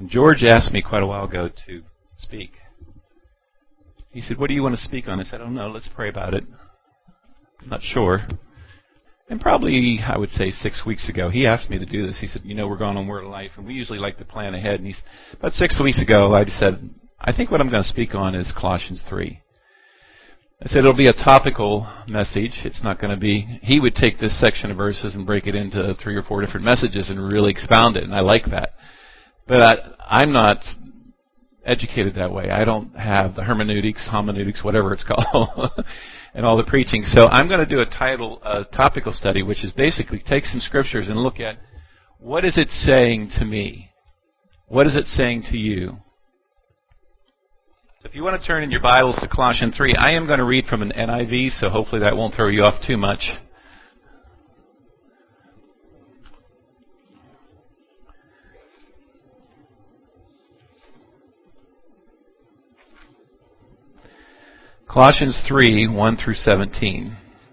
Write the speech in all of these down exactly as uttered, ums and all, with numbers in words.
George asked me quite a while ago to speak. He said, what do you want to speak on? I said, I don't know. Let's pray about it. I'm not sure. And probably, I would say, six weeks ago, he asked me to do this. He said, you know, we're going on Word of Life, and we usually like to plan ahead. And he's about six weeks ago, I said, I think what I'm going to speak on is Colossians three. I said it'll be a topical message. It's not going to be... He would take this section of verses and break it into three or four different messages and really expound it, and I like that. But I, I'm not educated that way. I don't have the hermeneutics, homineutics, whatever it's called, and all the preaching. So I'm going to do a title, a topical study, which is basically take some scriptures and look at what is it saying to me? What is it saying to you? So if you want to turn in your Bibles to Colossians three, I am going to read from an N I V, so hopefully that won't throw you off too much. Colossians three, one through seventeen.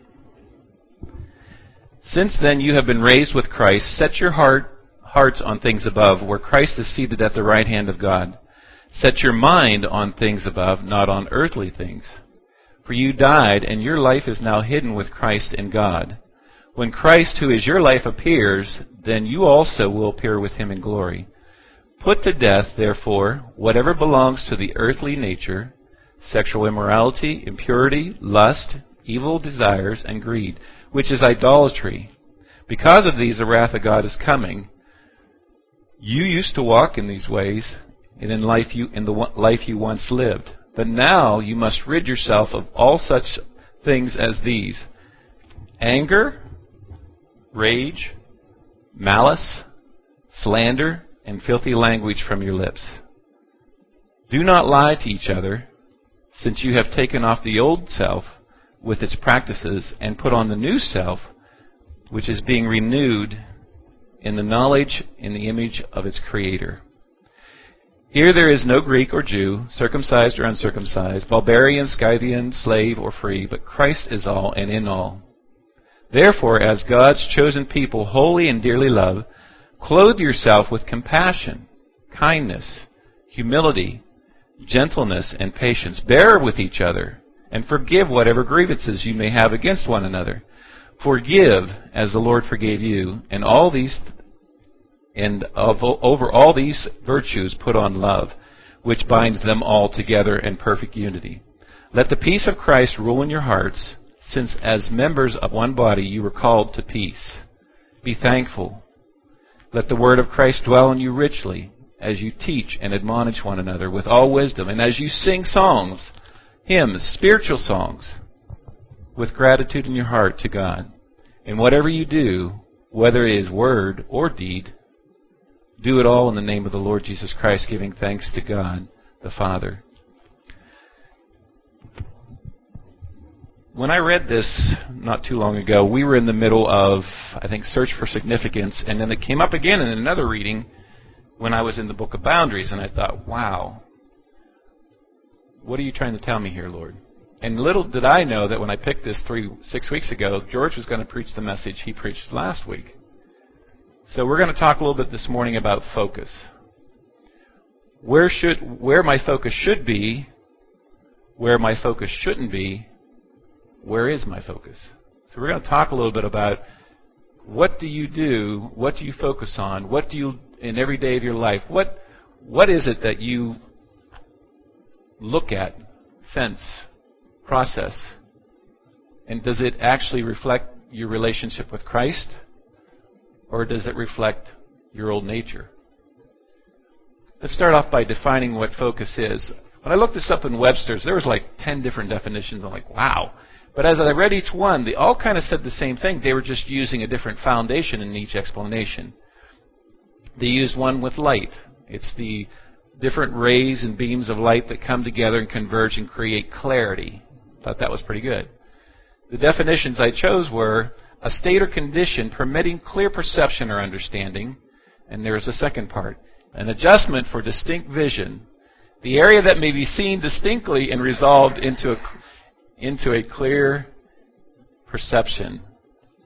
Since then you have been raised with Christ, set your heart, hearts on things above, where Christ is seated at the right hand of God. Set your mind on things above, not on earthly things. For you died, and your life is now hidden with Christ in God. When Christ, who is your life, appears, then you also will appear with him in glory. Put to death, therefore, whatever belongs to the earthly nature, sexual immorality, impurity, lust, evil desires, and greed, which is idolatry. Because of these, the wrath of God is coming. You used to walk in these ways, and in life you in the life you once lived. But now you must rid yourself of all such things as these: anger, rage, malice, slander, and filthy language from your lips. Do not lie to each other, since you have taken off the old self with its practices and put on the new self, which is being renewed in the knowledge in the image of its Creator. Here there is no Greek or Jew, circumcised or uncircumcised, barbarian, Scythian, slave or free, but Christ is all and in all. Therefore, as God's chosen people, holy and dearly loved, clothe yourself with compassion, kindness, humility, gentleness, and patience. Bear with each other, and forgive whatever grievances you may have against one another. Forgive as the Lord forgave you, and all these and of, over all these virtues put on love, which binds them all together in perfect unity. Let the peace of Christ rule in your hearts, since as members of one body you were called to peace. Be thankful. Let the word of Christ dwell in you richly, as you teach and admonish one another with all wisdom, and as you sing songs, hymns, spiritual songs, with gratitude in your heart to God. And whatever you do, whether it is word or deed, do it all in the name of the Lord Jesus Christ, giving thanks to God the Father. When I read this not too long ago, we were in the middle of, I think, Search for Significance, and then it came up again in another reading when I was in the book of Boundaries, and I thought, wow, what are you trying to tell me here, Lord? And little did I know that when I picked this three, six weeks ago, George was going to preach the message he preached last week. So we're going to talk a little bit this morning about focus. Where should, where my focus should be, where my focus shouldn't be, where is my focus? So we're going to talk a little bit about what do you do, what do you focus on, what do you, in every day of your life, what what is it that you look at, sense, process, and does it actually reflect your relationship with Christ, or does it reflect your old nature? Let's start off by defining what focus is. When I looked this up in Webster's, there was like ten different definitions. I'm like, wow. But as I read each one, they all kind of said the same thing. They were just using a different foundation in each explanation. They used one with light. It's the different rays and beams of light that come together and converge and create clarity. Thought that was pretty good. The definitions I chose were a state or condition permitting clear perception or understanding. And there's a second part. An adjustment for distinct vision. The area that may be seen distinctly and resolved into a, into a clear perception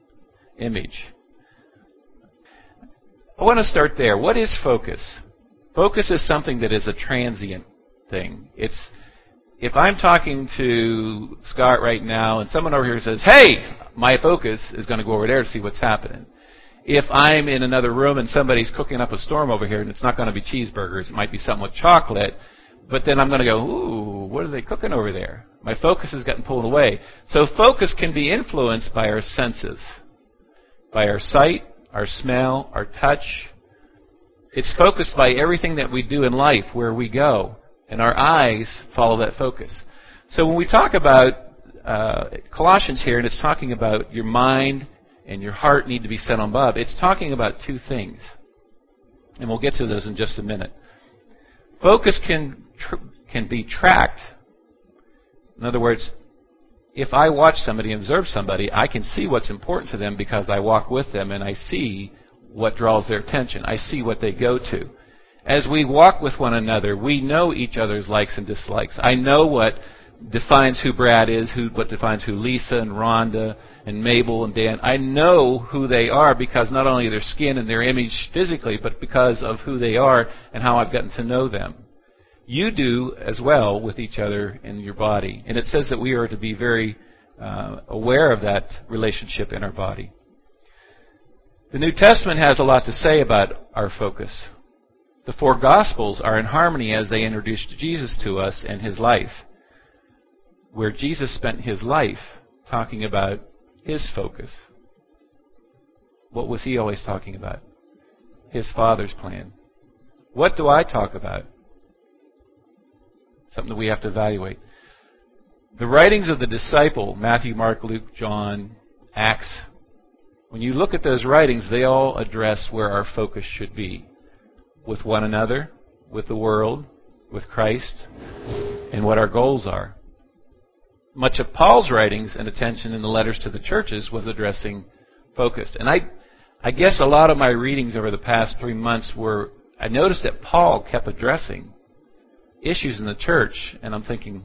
image. I want to start there. What is focus? Focus is something that is a transient thing. It's if I'm talking to Scott right now and someone over here says, "Hey," my focus is going to go over there to see what's happening. If I'm in another room and somebody's cooking up a storm over here, and it's not going to be cheeseburgers, it might be something with chocolate, but then I'm going to go, "Ooh, what are they cooking over there?" My focus has gotten pulled away. So focus can be influenced by our senses, by our sight, our smell, our touch. It's focused by everything that we do in life, where we go, and our eyes follow that focus. So when we talk about uh, Colossians here, and it's talking about your mind and your heart need to be set on above, it's talking about two things. And we'll get to those in just a minute. Focus can tr- can be tracked. In other words, if I watch somebody and observe somebody, I can see what's important to them because I walk with them and I see what draws their attention. I see what they go to. As we walk with one another, we know each other's likes and dislikes. I know what defines who Brad is, who what defines who Lisa and Rhonda and Mabel and Dan. I know who they are because not only their skin and their image physically, but because of who they are and how I've gotten to know them. You do as well with each other in your body. And it says that we are to be very uh, aware of that relationship in our body. The New Testament has a lot to say about our focus. The four Gospels are in harmony as they introduce Jesus to us and His life, where Jesus spent His life talking about His focus. What was He always talking about? His Father's plan. What do I talk about? Something that we have to evaluate. The writings of the disciple, Matthew, Mark, Luke, John, Acts, when you look at those writings, they all address where our focus should be. With one another, with the world, with Christ, and what our goals are. Much of Paul's writings and attention in the letters to the churches was addressing focus. And I, I guess a lot of my readings over the past three months were, I noticed that Paul kept addressing issues in the church, and I'm thinking,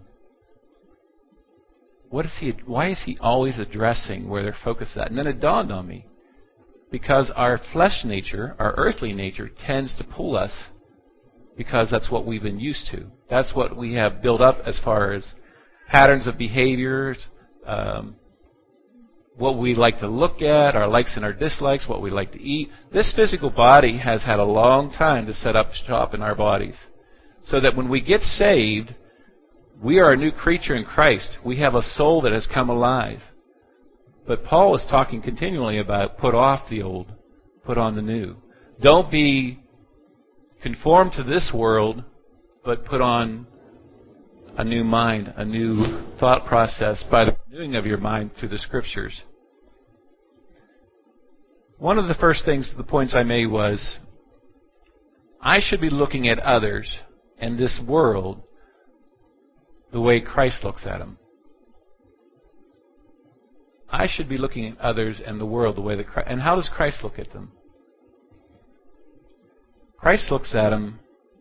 what is he? Why is he always addressing where their focus is at? And then it dawned on me, because our flesh nature, our earthly nature, tends to pull us because that's what we've been used to. That's what we have built up as far as patterns of behaviors, um, what we like to look at, our likes and our dislikes, what we like to eat. This physical body has had a long time to set up shop in our bodies. So that when we get saved, we are a new creature in Christ. We have a soul that has come alive. But Paul is talking continually about put off the old, put on the new. Don't be conformed to this world, but put on a new mind, a new thought process by the renewing of your mind through the Scriptures. One of the first things, the points I made was, I should be looking at others and this world the way Christ looks at them. I should be looking at others and the world the way that Christ... And how does Christ look at them? Christ looks at them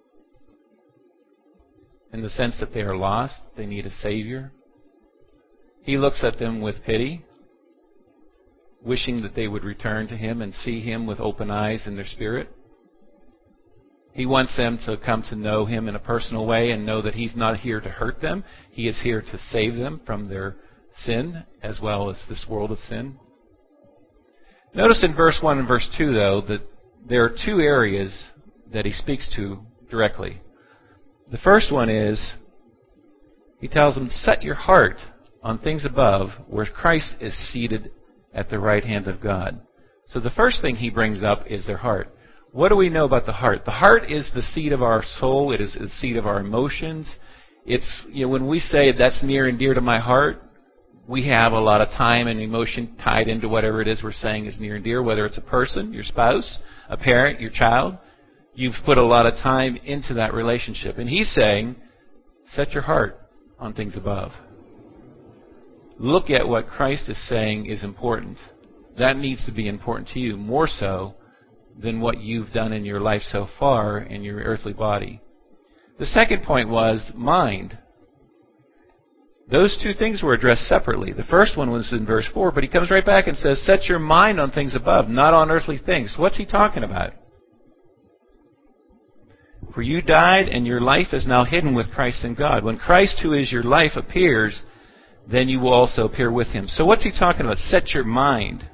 in the sense that they are lost, they need a Savior. He looks at them with pity, wishing that they would return to Him and see Him with open eyes in their spirit. He wants them to come to know Him in a personal way and know that He's not here to hurt them. He is here to save them from their sin as well as this world of sin. Notice in verse one and verse two, though, that there are two areas that He speaks to directly. The first one is, He tells them, set your heart on things above where Christ is seated at the right hand of God. So the first thing He brings up is their heart. What do we know about the heart? The heart is the seat of our soul. It is the seat of our emotions. It's, you know, when we say that's near and dear to my heart, we have a lot of time and emotion tied into whatever it is we're saying is near and dear, whether it's a person, your spouse, a parent, your child. You've put a lot of time into that relationship. And He's saying, set your heart on things above. Look at what Christ is saying is important. That needs to be important to you, more so than what you've done in your life so far in your earthly body. The second point was mind. Those two things were addressed separately. The first one was in verse four, but He comes right back and says, set your mind on things above, not on earthly things. What's He talking about? For you died, and your life is now hidden with Christ in God. When Christ, who is your life, appears, then you will also appear with him. So what's he talking about? Set your mind.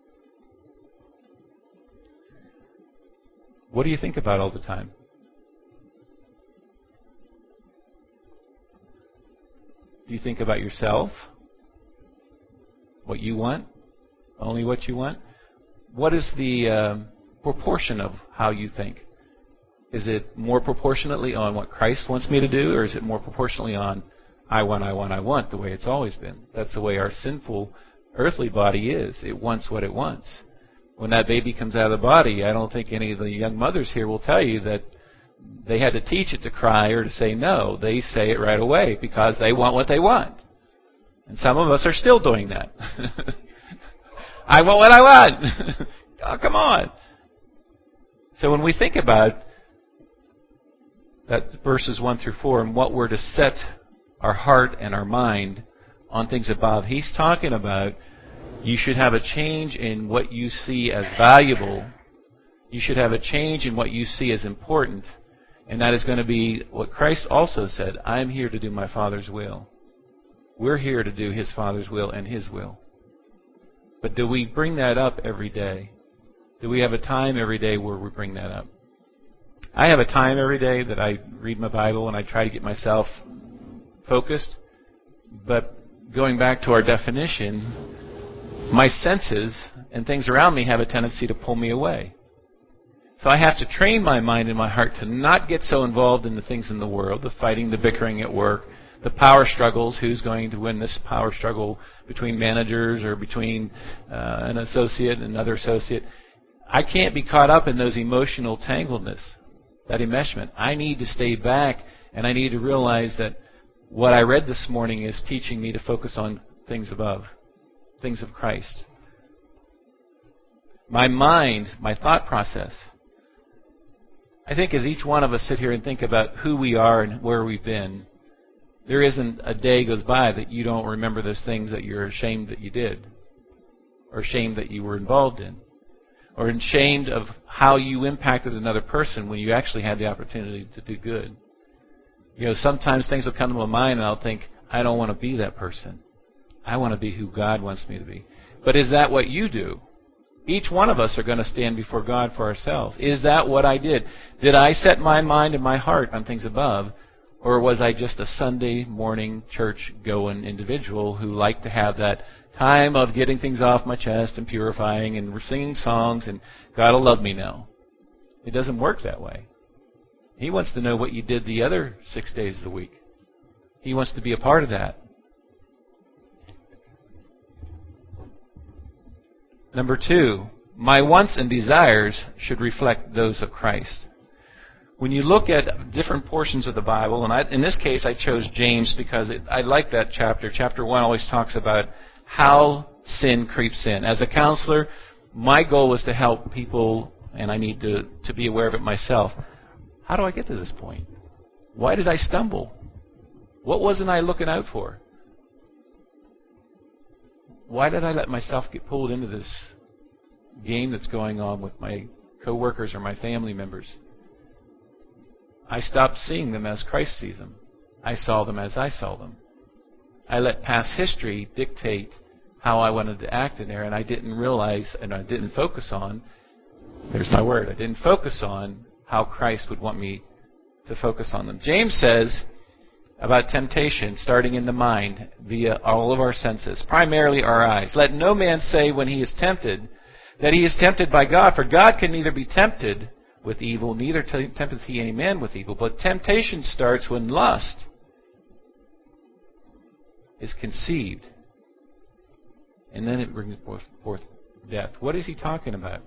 What do you think about all the time? Do you think about yourself? What you want? Only what you want? What is the uh, proportion of how you think? Is it more proportionately on what Christ wants me to do, or is it more proportionally on I want, I want, I want, the way it's always been? That's the way our sinful earthly body is. It wants what it wants. When that baby comes out of the body, I don't think any of the young mothers here will tell you that they had to teach it to cry or to say no. They say it right away because they want what they want. And some of us are still doing that. I want what I want. Oh, come on. So when we think about that verses one through four and what we're to set our heart and our mind on things above, he's talking about you should have a change in what you see as valuable. You should have a change in what you see as important. And that is going to be what Christ also said, I am here to do my Father's will. We're here to do his Father's will and his will. But do we bring that up every day? Do we have a time every day where we bring that up? I have a time every day that I read my Bible and I try to get myself focused. But going back to our definition, my senses and things around me have a tendency to pull me away. So I have to train my mind and my heart to not get so involved in the things in the world, the fighting, the bickering at work, the power struggles, who's going to win this power struggle between managers or between uh, an associate and another associate. I can't be caught up in those emotional tangledness, that enmeshment. I need to stay back, and I need to realize that what I read this morning is teaching me to focus on things above, things of Christ. My mind, my thought process. I think as each one of us sit here and think about who we are and where we've been, there isn't a day goes by that you don't remember those things that you're ashamed that you did, or ashamed that you were involved in, or ashamed of how you impacted another person when you actually had the opportunity to do good. You know, sometimes things will come to my mind and I'll think, I don't want to be that person. I want to be who God wants me to be. But is that what you do? Each one of us are going to stand before God for ourselves. Is that what I did? Did I set my mind and my heart on things above? Or was I just a Sunday morning church-going individual who liked to have that time of getting things off my chest and purifying and singing songs and God will love me now? It doesn't work that way. He wants to know what you did the other six days of the week. He wants to be a part of that. Number two, my wants and desires should reflect those of Christ. When you look at different portions of the Bible, and I, in this case I chose James because it, I like that chapter. Chapter one always talks about how sin creeps in. As a counselor, my goal was to help people, and I need to, to be aware of it myself. How do I get to this point? Why did I stumble? What wasn't I looking out for? Why did I let myself get pulled into this game that's going on with my coworkers or my family members? I stopped seeing them as Christ sees them. I saw them as I saw them. I let past history dictate how I wanted to act in there, and I didn't realize, and I didn't focus on, there's my word, I didn't focus on how Christ would want me to focus on them. James says about temptation, starting in the mind via all of our senses, primarily our eyes. Let no man say when he is tempted that he is tempted by God, for God can neither be tempted with evil, neither tempteth he any man with evil. But temptation starts when lust is conceived. And then it brings forth, forth death. What is he talking about?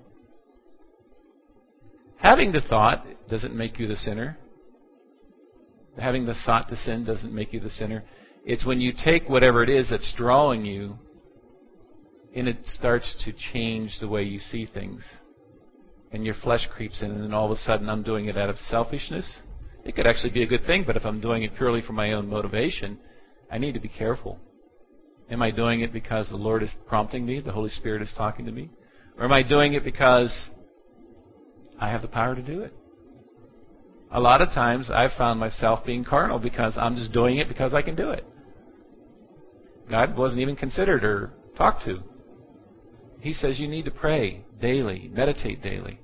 Having the thought doesn't make you the sinner. Having the thought to sin doesn't make you the sinner. It's when you take whatever it is that's drawing you and it starts to change the way you see things. And your flesh creeps in, and then all of a sudden I'm doing it out of selfishness. It could actually be a good thing, but if I'm doing it purely for my own motivation, I need to be careful. Am I doing it because the Lord is prompting me, the Holy Spirit is talking to me? Or am I doing it because I have the power to do it? A lot of times I've found myself being carnal because I'm just doing it because I can do it. God wasn't even considered or talked to. He says you need to pray daily, meditate daily.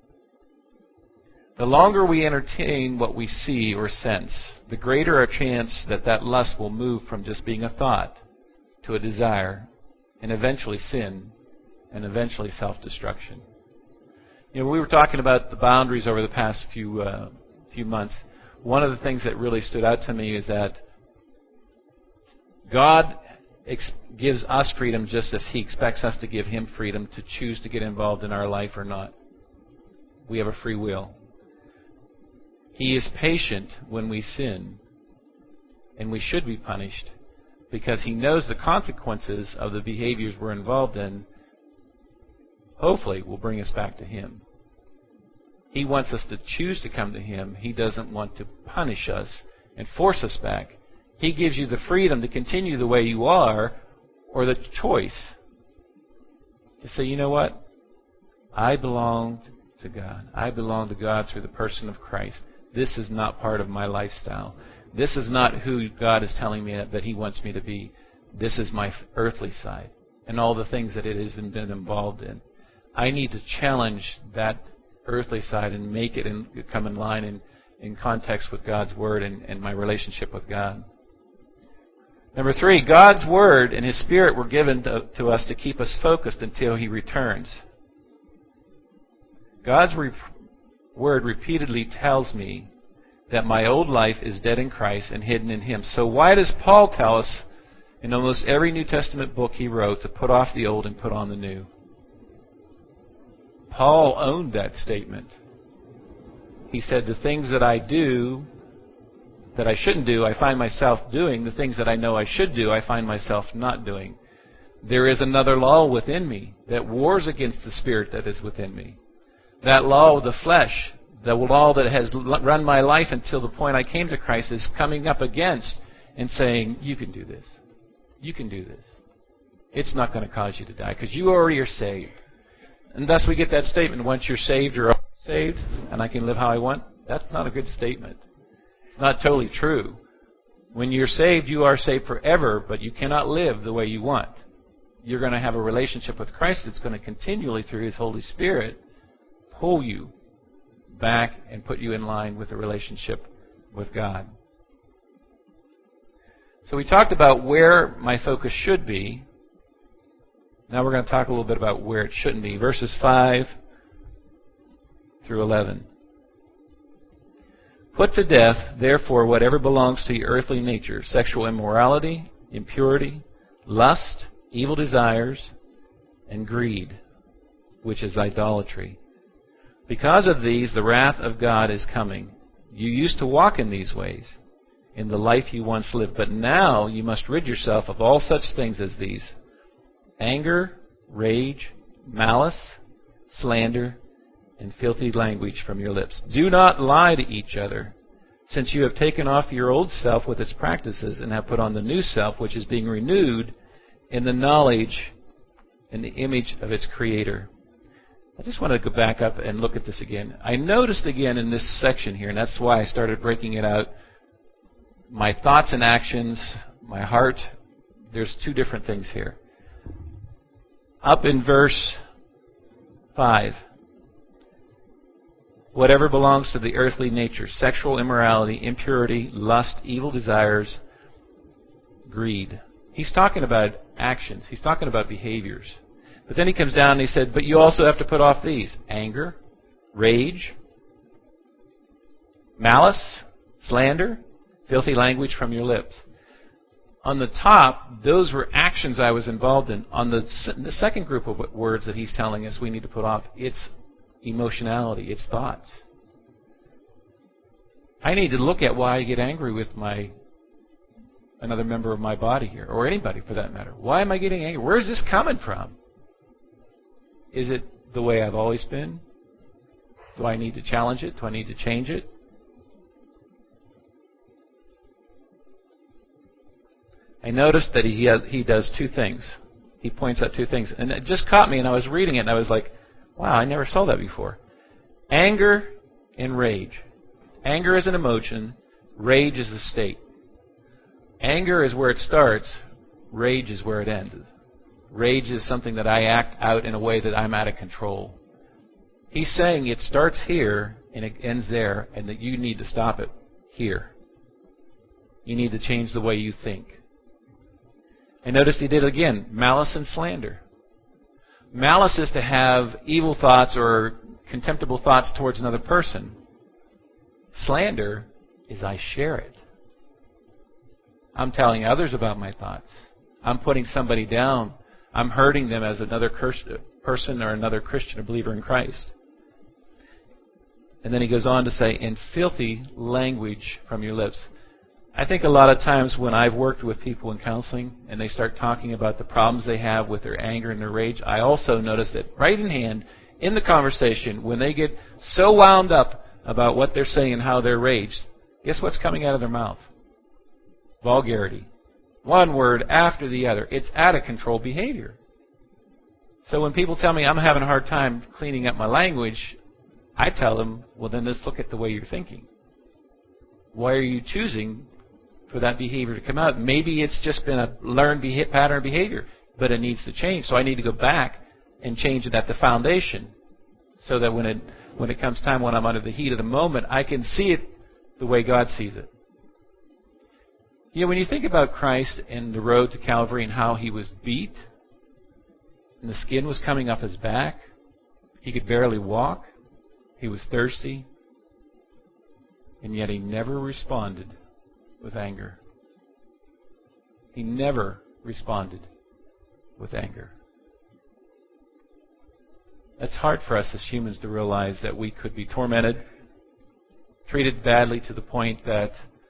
The longer we entertain what we see or sense, the greater our chance that that lust will move from just being a thought to a desire, and eventually sin, and eventually self-destruction. You know, we were talking about the boundaries over the past few uh, few months. One of the things that really stood out to me is that God ex- gives us freedom just as He expects us to give Him freedom to choose to get involved in our life or not. We have a free will. He is patient when we sin, and we should be punished because He knows the consequences of the behaviors we're involved in, hopefully, will bring us back to Him. He wants us to choose to come to Him. He doesn't want to punish us and force us back. He gives you the freedom to continue the way you are, or the choice to say, you know what? I belong to God. I belong to God through the person of Christ. This is not part of my lifestyle. This is not who God is telling me that He wants me to be. This is my earthly side and all the things that it has been involved in. I need to challenge that earthly side and make it in, come in line in, in context with God's Word and, and my relationship with God. Number three, God's Word and His Spirit were given to, to us to keep us focused until He returns. God's re- Word repeatedly tells me that my old life is dead in Christ and hidden in Him. So why does Paul tell us in almost every New Testament book he wrote to put off the old and put on the new? Paul owned that statement. He said, the things that I do that I shouldn't do, I find myself doing. The things that I know I should do, I find myself not doing. There is another law within me that wars against the spirit that is within me. That law of the flesh, the law that has run my life until the point I came to Christ, is coming up against and saying, you can do this. You can do this. It's not going to cause you to die because you already are saved. And thus we get that statement, once you're saved, you're saved, and I can live how I want. That's not a good statement. It's not totally true. When you're saved, you are saved forever, but you cannot live the way you want. You're going to have a relationship with Christ that's going to continually, through His Holy Spirit, pull you back and put you in line with a relationship with God. So we talked about where my focus should be. Now we're going to talk a little bit about where it shouldn't be. Verses five through eleven. Put to death, therefore, whatever belongs to your earthly nature: sexual immorality, impurity, lust, evil desires, and greed, which is idolatry. Because of these, the wrath of God is coming. You used to walk in these ways, in the life you once lived, but now you must rid yourself of all such things as these: anger, rage, malice, slander, and filthy language from your lips. Do not lie to each other, since you have taken off your old self with its practices and have put on the new self, which is being renewed in the knowledge and the image of its Creator. I just want to go back up and look at this again. I noticed again in this section here, and that's why I started breaking it out, my thoughts and actions, my heart. There's two different things here. Up in verse five, whatever belongs to the earthly nature: sexual immorality, impurity, lust, evil desires, greed. He's talking about actions. He's talking about behaviors. But then he comes down and he said, but you also have to put off these: anger, rage, malice, slander, filthy language from your lips. On the top, those were actions I was involved in. On the, the second group of words that he's telling us we need to put off, it's emotionality, it's thoughts. I need to look at why I get angry with my another member of my body here, or anybody for that matter. Why am I getting angry? Where is this coming from? Is it the way I've always been? Do I need to challenge it? Do I need to change it? I noticed that he has, he does two things. He points out two things. And it just caught me, and I was reading it, and I was like, wow, I never saw that before. Anger and rage. Anger is an emotion. Rage is a state. Anger is where it starts. Rage is where it ends. Rage is something that I act out in a way that I'm out of control. He's saying it starts here and it ends there, and that you need to stop it here. You need to change the way you think. And notice he did it again. Malice and slander. Malice is to have evil thoughts or contemptible thoughts towards another person. Slander is I share it. I'm telling others about my thoughts. I'm putting somebody down. I'm hurting them as another person or another Christian or believer in Christ. And then he goes on to say, in filthy language from your lips. I think a lot of times when I've worked with people in counseling and they start talking about the problems they have with their anger and their rage, I also notice that right in hand, in the conversation, when they get so wound up about what they're saying and how they're raged, guess what's coming out of their mouth? Vulgarity. One word after the other. It's out of control behavior. So when people tell me I'm having a hard time cleaning up my language, I tell them, well, then let's look at the way you're thinking. Why are you choosing for that behavior to come out? Maybe it's just been a learned beha- pattern of behavior, but it needs to change. So I need to go back and change it at the foundation so that when it when it comes time when I'm under the heat of the moment, I can see it the way God sees it. You know, when you think about Christ and the road to Calvary and how he was beat, and the skin was coming off his back, he could barely walk, he was thirsty, and yet he never responded with anger. He never responded with anger. It's hard for us as humans to realize that we could be tormented, treated badly to the point that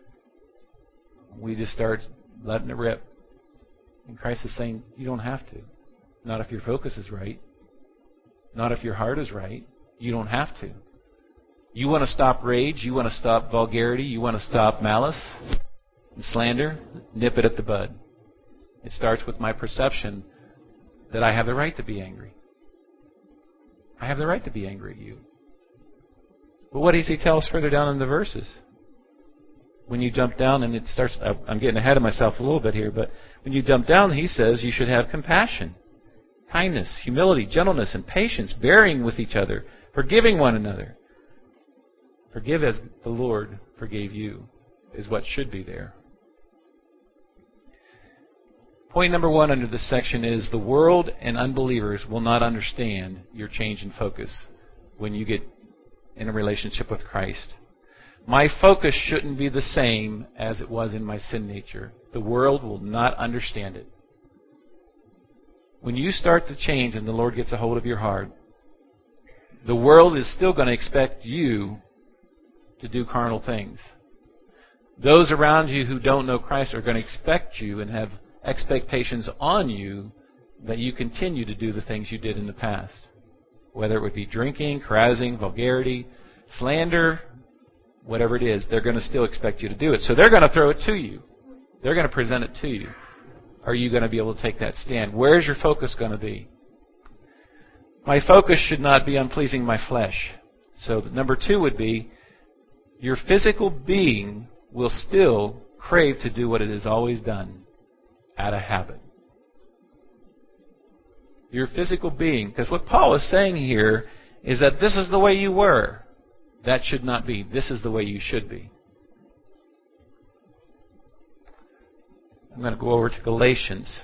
we just start letting it rip. And Christ is saying, you don't have to. Not if your focus is right. Not if your heart is right. You don't have to. You want to stop rage, you want to stop vulgarity, you want to stop malice and slander, nip it at the bud. It starts with my perception that I have the right to be angry. I have the right to be angry at you. But what does he tell us further down in the verses? When you jump down and it starts, I'm getting ahead of myself a little bit here, but when you jump down, he says you should have compassion, kindness, humility, gentleness, and patience, bearing with each other, forgiving one another. Forgive as the Lord forgave you is what should be there. Point number one under this section is the world and unbelievers will not understand your change in focus when you get in a relationship with Christ. My focus shouldn't be the same as it was in my sin nature. The world will not understand it. When you start to change and the Lord gets a hold of your heart, the world is still going to expect you to do carnal things. Those around you who don't know Christ are going to expect you and have expectations on you that you continue to do the things you did in the past. Whether it would be drinking, carousing, vulgarity, slander, whatever it is, they're going to still expect you to do it. So they're going to throw it to you. They're going to present it to you. Are you going to be able to take that stand? Where's your focus going to be? My focus should not be on pleasing my flesh. So number two would be, your physical being will still crave to do what it has always done, out of habit. Your physical being, because what Paul is saying here is that this is the way you were. That should not be. This is the way you should be. I'm going to go over to Galatians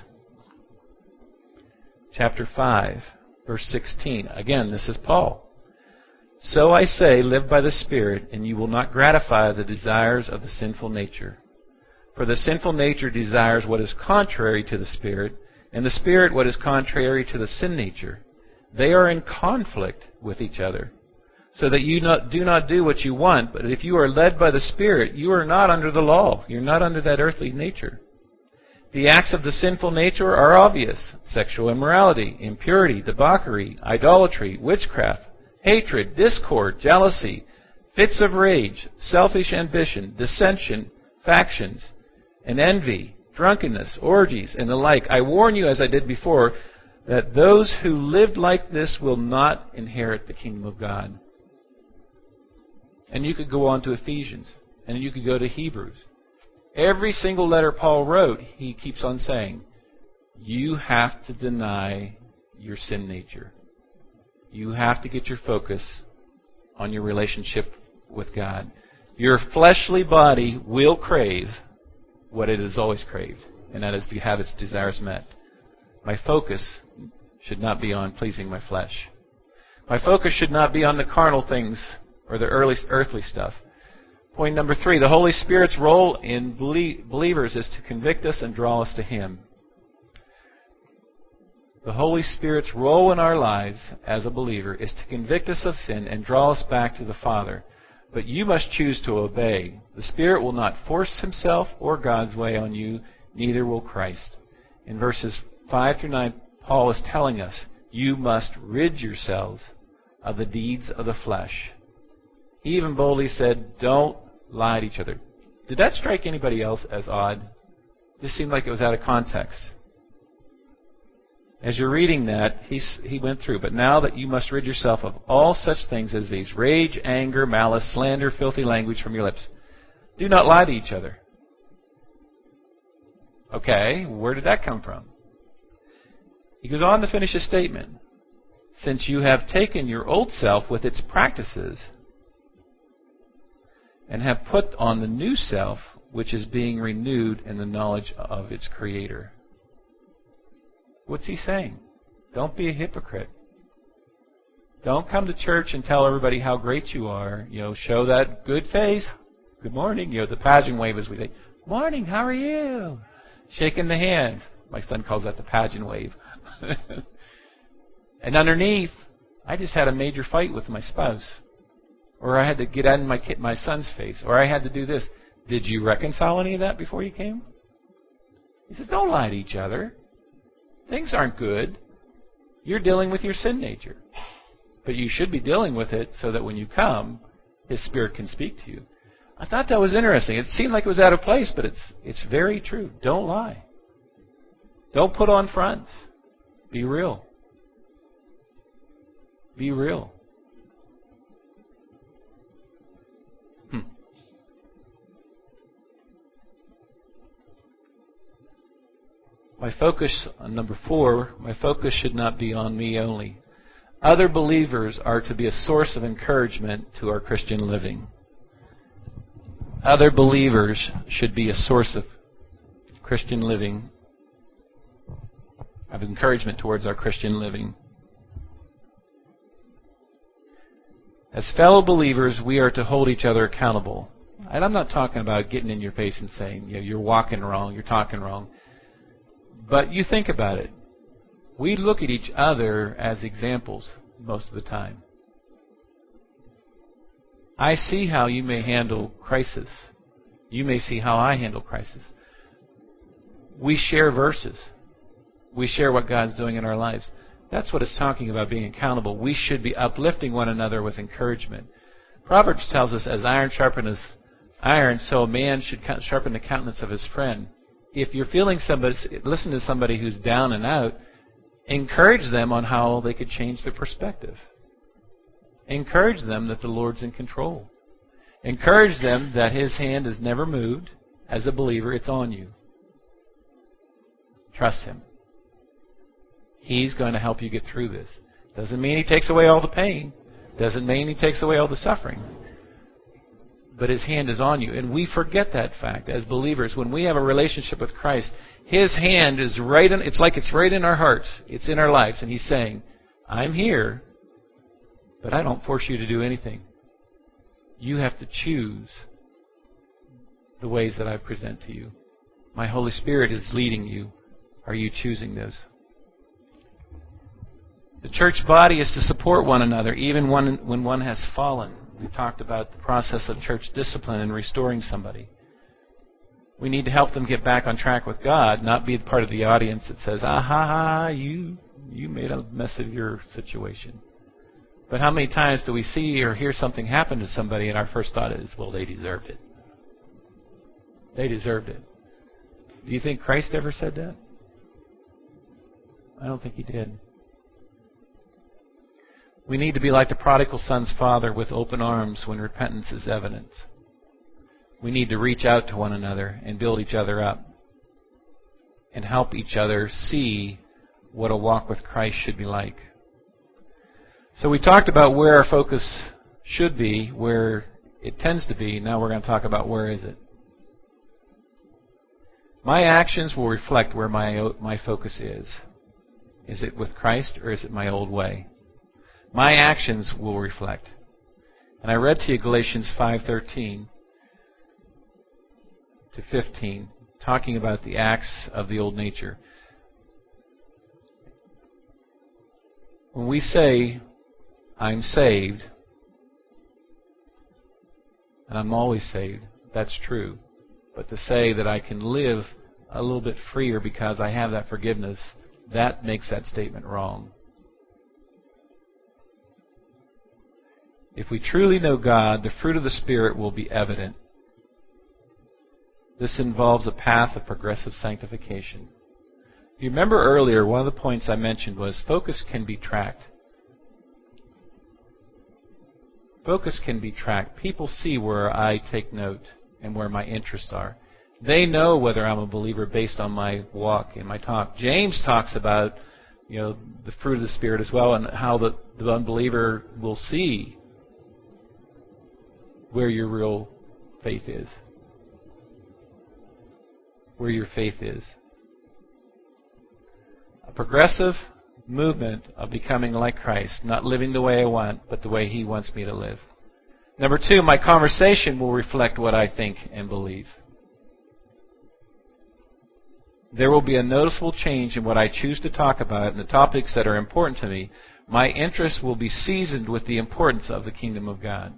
chapter five, verse sixteen. Again, this is Paul. So I say, live by the Spirit, and you will not gratify the desires of the sinful nature. For the sinful nature desires what is contrary to the Spirit, and the Spirit what is contrary to the sin nature. They are in conflict with each other, so that you not, do not do what you want. But if you are led by the Spirit, you are not under the law. You're not under that earthly nature. The acts of the sinful nature are obvious: sexual immorality, impurity, debauchery, idolatry, witchcraft, hatred, discord, jealousy, fits of rage, selfish ambition, dissension, factions, and envy, drunkenness, orgies, and the like. I warn you, as I did before, that those who lived like this will not inherit the kingdom of God. And you could go on to Ephesians. And you could go to Hebrews. Every single letter Paul wrote, he keeps on saying, you have to deny your sin nature. You have to get your focus on your relationship with God. Your fleshly body will crave what it has always craved, and that is to have its desires met. My focus should not be on pleasing my flesh. My focus should not be on the carnal things or the early, earthly stuff. Point number three, the Holy Spirit's role in believers is to convict us and draw us to Him. The Holy Spirit's role in our lives as a believer is to convict us of sin and draw us back to the Father. But you must choose to obey. The Spirit will not force Himself or God's way on you, neither will Christ. In verses five through nine, Paul is telling us, you must rid yourselves of the deeds of the flesh. He even boldly said, don't lie to each other. Did that strike anybody else as odd? This seemed like it was out of context. As you're reading that, he's, he went through, but now that you must rid yourself of all such things as these, rage, anger, malice, slander, filthy language from your lips. Do not lie to each other. Okay, where did that come from? He goes on to finish his statement. Since you have taken your old self with its practices and have put on the new self, which is being renewed in the knowledge of its Creator. What's he saying? Don't be a hypocrite. Don't come to church and tell everybody how great you are. You know, show that good face. Good morning. You know, the pageant wave, as we say. Morning, how are you? Shaking the hand. My son calls that the pageant wave. And underneath, I just had a major fight with my spouse. Or I had to get in my kid, my son's face. Or I had to do this. Did you reconcile any of that before you came? He says, don't lie to each other. Things aren't good. You're dealing with your sin nature. But you should be dealing with it so that when you come, His Spirit can speak to you. I thought that was interesting. It seemed like it was out of place, but it's it's very true. Don't lie. Don't put on fronts. Be real. Be real. Hmm. My focus, on number four, my focus should not be on me only. Other believers are to be a source of encouragement to our Christian living. Other believers should be a source of Christian living, of encouragement towards our Christian living. As fellow believers, we are to hold each other accountable. And I'm not talking about getting in your face and saying, you know, you're walking wrong, you're talking wrong. But you think about it. We look at each other as examples most of the time. I see how you may handle crisis. You may see how I handle crisis. We share verses. We share what God's doing in our lives. That's what it's talking about, being accountable. We should be uplifting one another with encouragement. Proverbs tells us, as iron sharpeneth iron, so a man should sharpen the countenance of his friend. If you're feeling somebody, listen to somebody who's down and out, encourage them on how they could change their perspective. Encourage them that the Lord's in control. Encourage them that His hand is never moved. As a believer, it's on you. Trust Him. He's going to help you get through this. Doesn't mean He takes away all the pain. Doesn't mean He takes away all the suffering. But His hand is on you. And we forget that fact as believers. When we have a relationship with Christ, His hand is right in, it's like it's right in our hearts. It's in our lives. And He's saying, I'm here, but I don't force you to do anything. You have to choose the ways that I present to you. My Holy Spirit is leading you. Are you choosing those? The church body is to support one another, even when, when one has fallen. We've talked about the process of church discipline and restoring somebody. We need to help them get back on track with God, not be part of the audience that says, ah, ha, ha, you, you made a mess of your situation. But how many times do we see or hear something happen to somebody and our first thought is, well, they deserved it. They deserved it. Do you think Christ ever said that? I don't think He did. We need to be like the prodigal son's father with open arms when repentance is evident. We need to reach out to one another and build each other up and help each other see what a walk with Christ should be like. So we talked about where our focus should be, where it tends to be. Now we're going to talk about where is it. My actions will reflect where my my focus is. Is it with Christ or is it my old way? My actions will reflect. And I read to you Galatians five thirteen to fifteen, talking about the acts of the old nature. When we say, I'm saved, and I'm always saved, that's true. But to say that I can live a little bit freer because I have that forgiveness, that makes that statement wrong. If we truly know God, the fruit of the Spirit will be evident. This involves a path of progressive sanctification. If you remember earlier, one of the points I mentioned was focus can be tracked. Focus can be tracked. People see where I take note and where my interests are. They know whether I'm a believer based on my walk and my talk. James talks about, you know, the fruit of the Spirit as well, and how the, the unbeliever will see where your real faith is. Where your faith is. A progressive movement of becoming like Christ, not living the way I want, but the way He wants me to live. Number two, my conversation will reflect what I think and believe. There will be a noticeable change in what I choose to talk about and the topics that are important to me. My interest will be seasoned with the importance of the kingdom of God.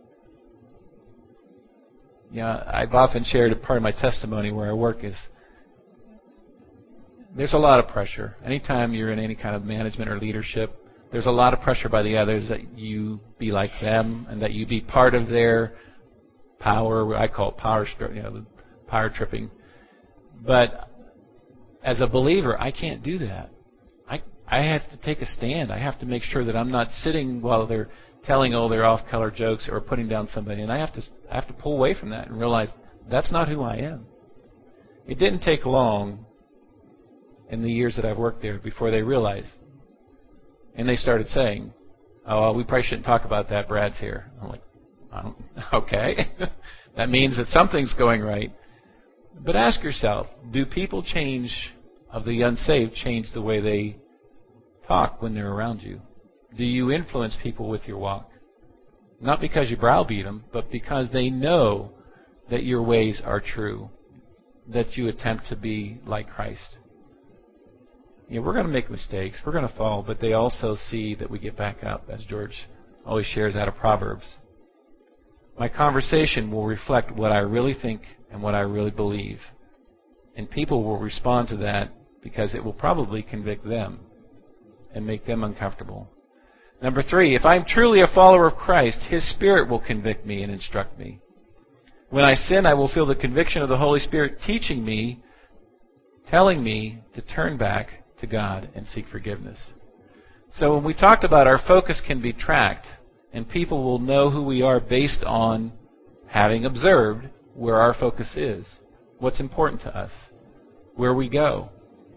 Yeah, I've often shared a part of my testimony where I work is there's a lot of pressure. Anytime you're in any kind of management or leadership, there's a lot of pressure by the others that you be like them and that you be part of their power. I call it power, you know, power tripping. But as a believer, I can't do that. I I have to take a stand. I have to make sure that I'm not sitting while they're telling all their off-color jokes or putting down somebody, and I have to I have to pull away from that and realize that's not who I am. It didn't take long in the years that I've worked there before they realized, and they started saying, "Oh, well, we probably shouldn't talk about that. Brad's here." I'm like, I don't, "Okay, that means that something's going right." But ask yourself, do people change of the unsaved change the way they talk when they're around you? Do you influence people with your walk? Not because you browbeat them, but because they know that your ways are true, that you attempt to be like Christ. You know, we're going to make mistakes, we're going to fall, but they also see that we get back up, as George always shares out of Proverbs. My conversation will reflect what I really think and what I really believe. And people will respond to that because it will probably convict them and make them uncomfortable. Number three, if I'm truly a follower of Christ, His Spirit will convict me and instruct me. When I sin, I will feel the conviction of the Holy Spirit teaching me, telling me to turn back to God and seek forgiveness. So when we talked about our focus can be tracked, and people will know who we are based on having observed where our focus is, what's important to us, where we go,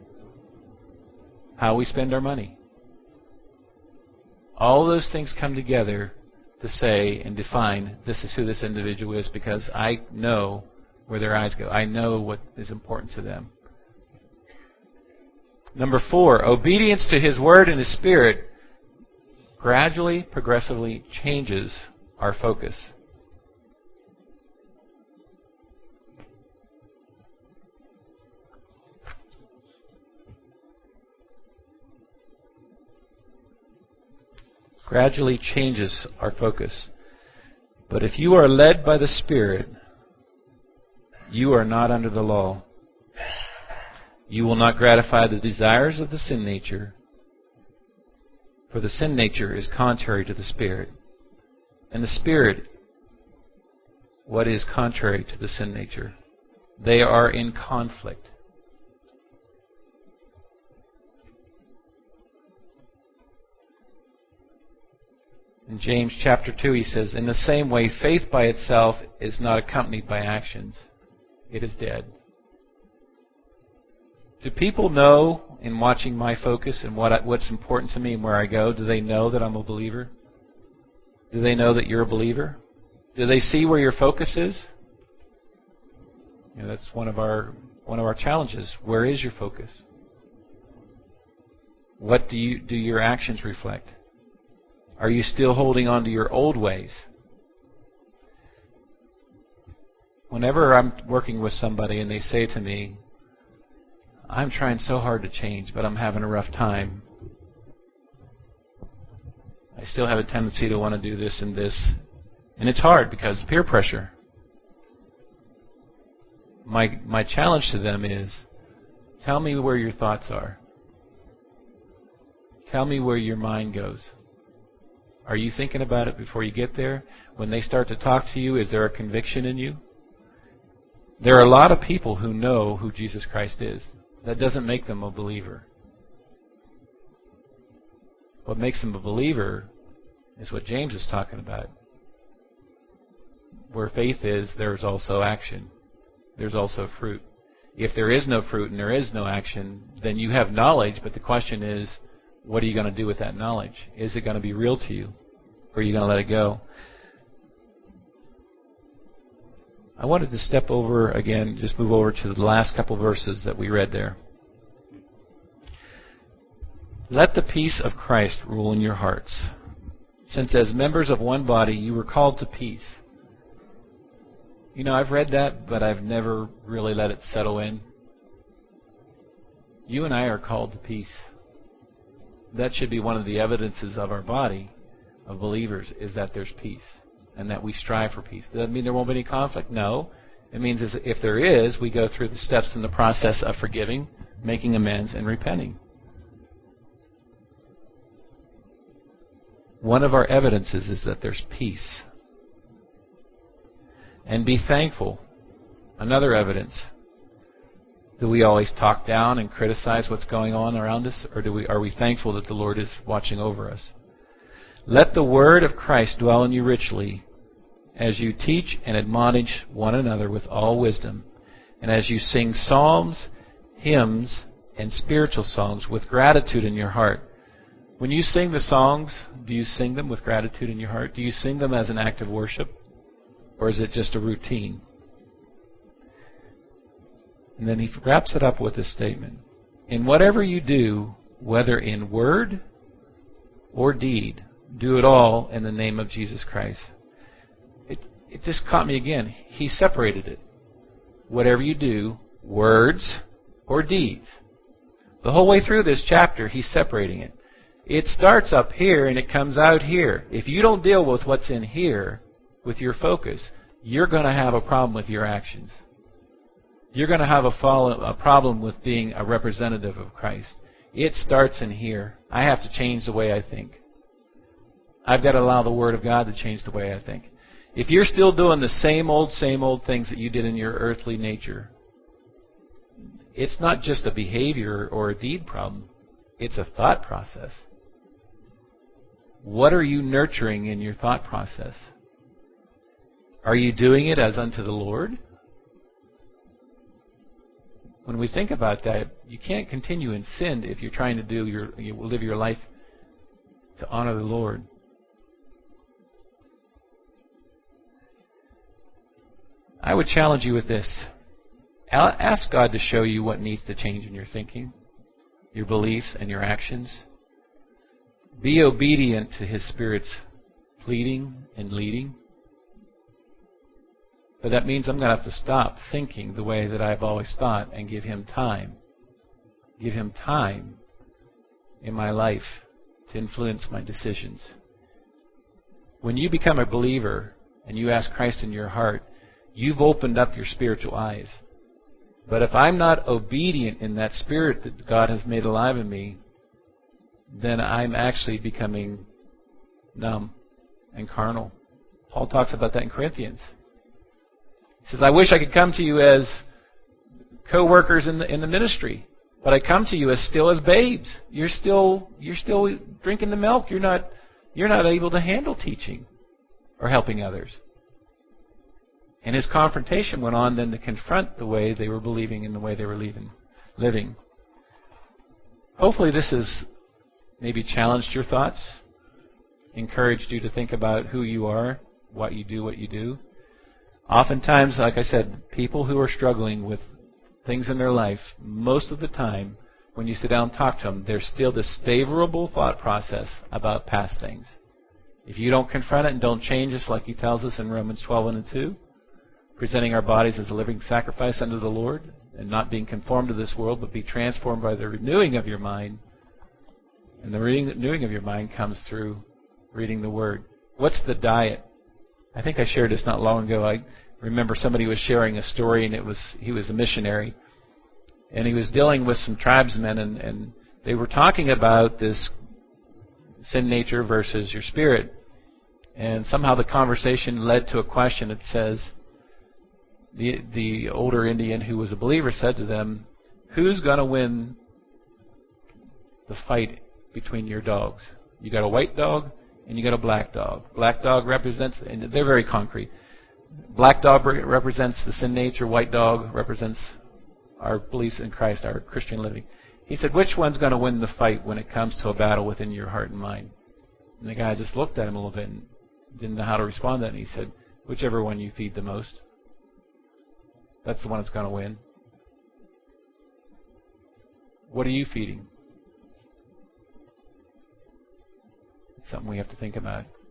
how we spend our money. All those things come together to say and define this is who this individual is, because I know where their eyes go. I know what is important to them. Number four, obedience to His Word and His Spirit gradually, progressively changes our focus. Gradually changes our focus. But if you are led by the Spirit, you are not under the law. You will not gratify the desires of the sin nature, for the sin nature is contrary to the Spirit. And the Spirit, what is contrary to the sin nature? They are in conflict. In James chapter two, he says, in the same way, faith by itself is not accompanied by actions. It is dead. Do people know, in watching my focus and what I, what's important to me and where I go, do they know that I'm a believer? Do they know that you're a believer? Do they see where your focus is? You know, that's one of our one of our challenges. Where is your focus? What do you do your actions reflect? Are you still holding on to your old ways? Whenever I'm working with somebody and they say to me, I'm trying so hard to change, but I'm having a rough time. I still have a tendency to want to do this and this. And it's hard because of peer pressure. My my challenge to them is, tell me where your thoughts are. Tell me where your mind goes. Are you thinking about it before you get there? When they start to talk to you, is there a conviction in you? There are a lot of people who know who Jesus Christ is. That doesn't make them a believer. What makes them a believer is what James is talking about. Where faith is, there's also action. There's also fruit. If there is no fruit and there is no action, then you have knowledge, but the question is, what are you going to do with that knowledge? Is it going to be real to you? Or are you going to let it go? I wanted to step over again, just move over to the last couple verses that we read there. Let the peace of Christ rule in your hearts, since as members of one body you were called to peace. You know, I've read that, but I've never really let it settle in. You and I are called to peace. That should be one of the evidences of our body, of believers, is that there's peace and that we strive for peace. Does that mean there won't be any conflict? No. It means if there is, we go through the steps in the process of forgiving, making amends, and repenting. One of our evidences is that there's peace. And be thankful. Another evidence. Do we always talk down and criticize what's going on around us? Or do we are we thankful that the Lord is watching over us? Let the word of Christ dwell in you richly, as you teach and admonish one another with all wisdom, and as you sing psalms, hymns, and spiritual songs with gratitude in your heart. When you sing the songs, do you sing them with gratitude in your heart? Do you sing them as an act of worship? Or is it just a routine? And then he wraps it up with this statement. In whatever you do, whether in word or deed, do it all in the name of Jesus Christ. It, it just caught me again. He separated it. Whatever you do, words or deeds. The whole way through this chapter, he's separating it. It starts up here and it comes out here. If you don't deal with what's in here, with your focus, you're going to have a problem with your actions. You're going to have a, follow, a problem with being a representative of Christ. It starts in here. I have to change the way I think. I've got to allow the Word of God to change the way I think. If you're still doing the same old, same old things that you did in your earthly nature, it's not just a behavior or a deed problem. It's a thought process. What are you nurturing in your thought process? Are you doing it as unto the Lord? When we think about that, you can't continue in sin if you're trying to do your you live your life to honor the Lord. I would challenge you with this. Ask God to show you what needs to change in your thinking, your beliefs, and your actions. Be obedient to His Spirit's pleading and leading. But that means I'm going to have to stop thinking the way that I've always thought and give Him time. Give Him time in my life to influence my decisions. When you become a believer and you ask Christ in your heart, you've opened up your spiritual eyes. But if I'm not obedient in that spirit that God has made alive in me, then I'm actually becoming numb and carnal. Paul talks about that in Corinthians. He says, I wish I could come to you as co-workers in the, in the ministry, but I come to you as still as babes. You're still you're still drinking the milk. You're not you're not able to handle teaching or helping others. And his confrontation went on then to confront the way they were believing and the way they were living. living. Hopefully this has maybe challenged your thoughts, encouraged you to think about who you are, what you do, what you do. Oftentimes, like I said, people who are struggling with things in their life, most of the time, when you sit down and talk to them, there's still this favorable thought process about past things. If you don't confront it and don't change this, like he tells us in Romans twelve and two, presenting our bodies as a living sacrifice unto the Lord, and not being conformed to this world, but be transformed by the renewing of your mind. And the renewing of your mind comes through reading the Word. What's the diet? I think I shared this not long ago. I remember somebody was sharing a story, and it was he was a missionary, and he was dealing with some tribesmen, and, and they were talking about this sin nature versus your spirit. And somehow the conversation led to a question. It says, the the older Indian who was a believer said to them, "Who's going to win the fight between your dogs? You got a white dog and you got a black dog. Black dog represents," and they're very concrete, black dog represents the sin nature, white dog represents our beliefs in Christ, our Christian living. He said, "Which one's going to win the fight when it comes to a battle within your heart and mind?" And the guy just looked at him a little bit and didn't know how to respond to that. And he said, "Whichever one you feed the most. That's the one that's going to win." What are you feeding? It's something we have to think about.